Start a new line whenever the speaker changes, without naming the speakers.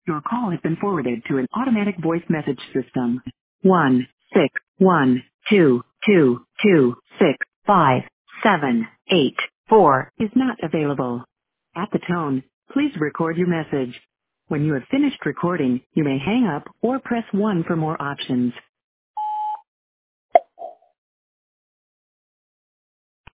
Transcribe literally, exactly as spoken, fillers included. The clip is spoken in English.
Your call has been forwarded to an automatic voice message system. One six one two two two six five seven eight four is not available. At the tone, please record your message. When you have finished recording, you may hang up or press one for more options.